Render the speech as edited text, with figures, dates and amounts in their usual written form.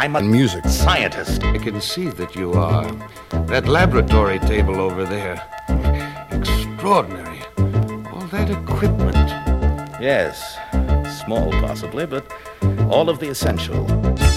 I'm a music scientist. I can see that you are. That laboratory table over there. Extraordinary. All that equipment. Yes, small possibly, but all of the essential.